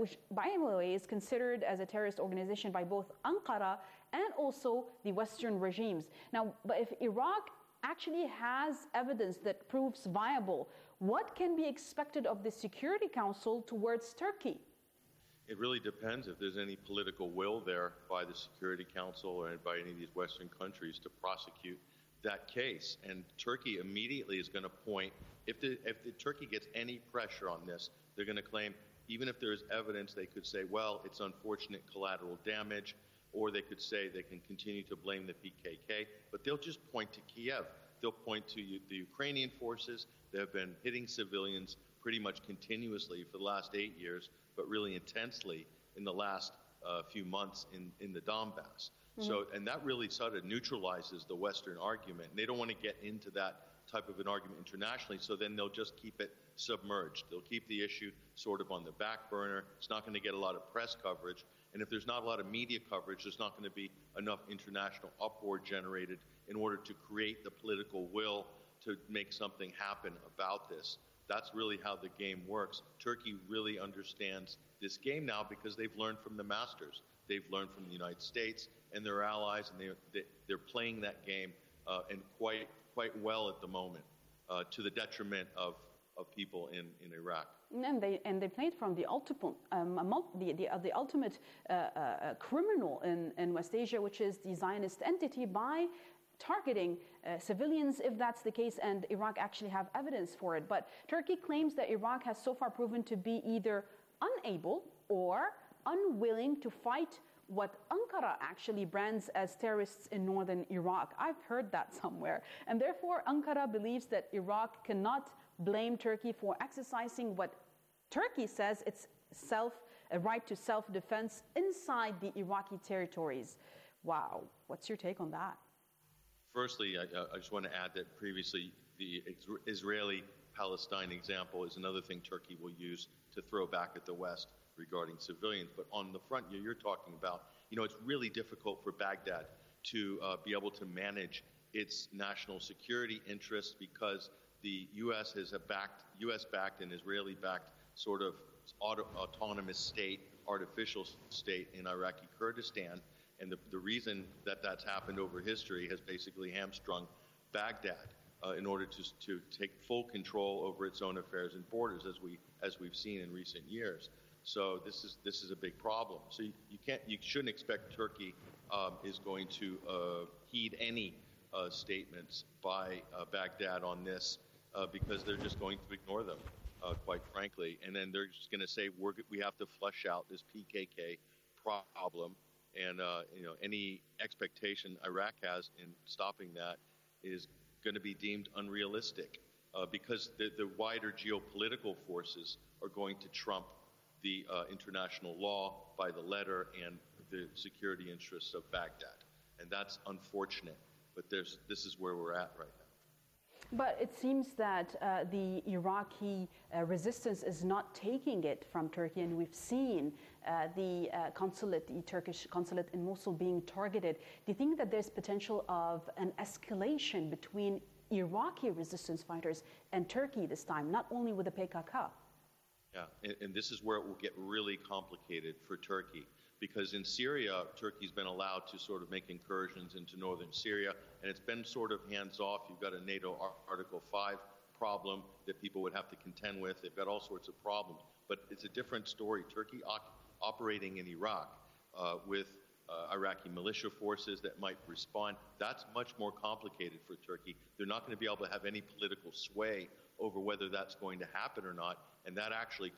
Speaker 5: by the way, is considered as a terrorist organization by both Ankara and also the Western regimes. Now, but if Iraq actually has evidence that proves viable, what can be expected of the Security Council towards Turkey?
Speaker 9: It really depends if there's any political will there by the Security Council or by any of these Western countries to prosecute that case. And Turkey immediately is going to point, if the Turkey gets any pressure on this, they're going to claim, even if there's evidence, they could say, well, it's unfortunate collateral damage, or they could say they can continue to blame the PKK, but they'll just point to Kiev. They'll point to the Ukrainian forces that have been hitting civilians pretty much continuously for the last 8 years, but really intensely in the last few months in the Donbass. So, and that really sort of neutralizes the Western argument. And they don't want to get into that type of an argument internationally, so then they'll just keep it submerged. They'll keep the issue sort of on the back burner. It's not going to get a lot of press coverage. And if there's not a lot of media coverage, there's not going to be enough international uproar generated in order to create the political will to make something happen about this. That's really how the game works. Turkey really understands this game now because they've learned from the masters. they've learned from the United States and their allies, and they're playing that game and quite well at the moment, to the detriment of people in Iraq.
Speaker 5: And they played from the ultimate criminal in West Asia, which is the Zionist entity, by targeting civilians, if that's the case, and Iraq actually have evidence for it. But Turkey claims that Iraq has so far proven to be either unable or unwilling to fight what Ankara actually brands as terrorists in northern Iraq. I've heard that somewhere. And therefore, Ankara believes that Iraq cannot blame Turkey for exercising what Turkey says it's a right to self-defense inside the Iraqi territories. Wow, what's your take on that?
Speaker 9: Firstly, I just want to add that previously the Israeli-Palestine example is another thing Turkey will use to throw back at the West regarding civilians. But on the front you're talking about, it's really difficult for Baghdad to be able to manage its national security interests, because the U.S. has U.S.-backed and Israeli-backed sort of autonomous state, artificial state in Iraqi Kurdistan. And the reason that that's happened over history has basically hamstrung Baghdad in order to take full control over its own affairs and borders, as we've seen in recent years. So this is a big problem. So you shouldn't expect Turkey is going to heed any statements by Baghdad on this, because they're just going to ignore them, quite frankly. And then they're just going to say we have to flush out this PKK problem. And any expectation Iraq has in stopping that is going to be deemed unrealistic, because the wider geopolitical forces are going to trump the international law by the letter and the security interests of Baghdad. And that's unfortunate, but this is where we're at right now.
Speaker 5: But it seems that the Iraqi resistance is not taking it from Turkey, and we've seen the Turkish consulate in Mosul being targeted. Do you think that there's potential of an escalation between Iraqi resistance fighters and Turkey this time, not only with the PKK?
Speaker 9: Yeah, and this is where it will get really complicated for Turkey, because in Syria, Turkey's been allowed to sort of make incursions into northern Syria, and it's been sort of hands-off. You've got a NATO Article 5 problem that people would have to contend with. They've got all sorts of problems. But it's a different story. Turkey operating in Iraq with Iraqi militia forces that might respond, that's much more complicated for Turkey. They're not going to be able to have any political sway over whether that's going to happen or not, and that actually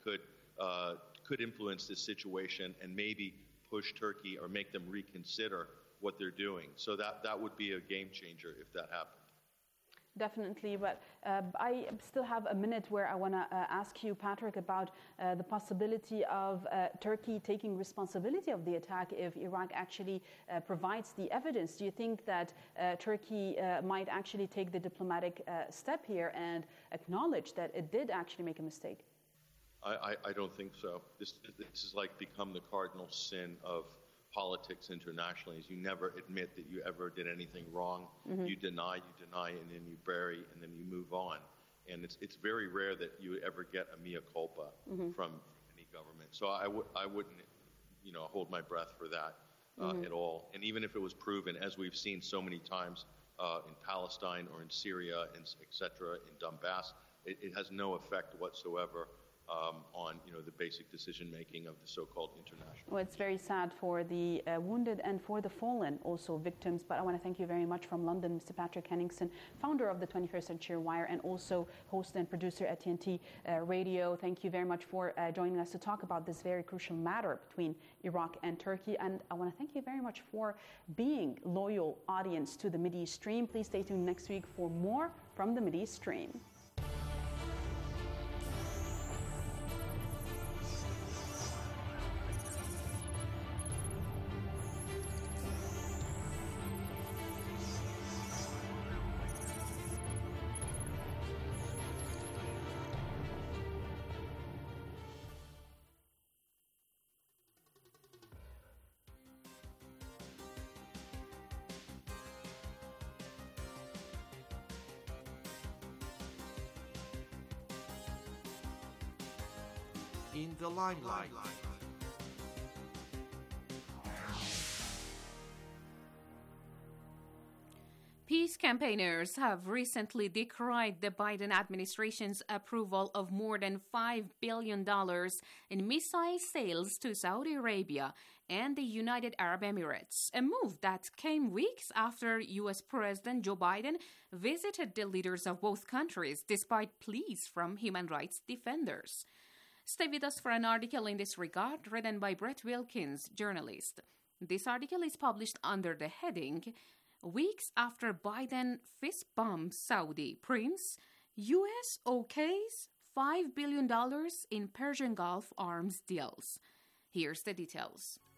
Speaker 9: could influence this situation and maybe push Turkey or make them reconsider what they're doing. So that would be a game changer if that happened.
Speaker 5: Definitely, but I still have a minute where I want to ask you, Patrick, about the possibility of Turkey taking responsibility of the attack if Iraq actually provides the evidence. Do you think that Turkey might actually take the diplomatic step here and acknowledge that it did actually make a mistake?
Speaker 9: I don't think so. This has like become the cardinal sin of politics internationally, is you never admit that you ever did anything wrong. Mm-hmm. You deny, and then you bury, and then you move on. And it's very rare that you ever get a mea culpa mm-hmm. from any government. So I wouldn't, hold my breath for that mm-hmm. at all. And even if it was proven, as we've seen so many times in Palestine or in Syria, and et cetera, in Donbass, it has no effect whatsoever on the basic decision-making of the so-called international.
Speaker 5: Well, it's very sad for the wounded and for the fallen, also victims. But I want to thank you very much from London, Mr. Patrick Henningsen, founder of the 21st Century Wire and also host and producer at TNT Radio. Thank you very much for joining us to talk about this very crucial matter between Iraq and Turkey. And I want to thank you very much for being loyal audience to the Mideast Stream. Please stay tuned next week for more from the Mideast Stream.
Speaker 10: In the limelight.
Speaker 3: campaigners have recently decried the Biden administration's approval of more than $5 billion in missile sales to Saudi Arabia and the United Arab Emirates, a move that came weeks after U.S. President Joe Biden visited the leaders of both countries despite pleas from human rights defenders. Stay with us for an article in this regard written by Brett Wilkins, journalist. This article is published under the heading, Weeks after Biden fist bombs Saudi prince, U.S. okays $5 billion in Persian Gulf arms deals. Here's the details.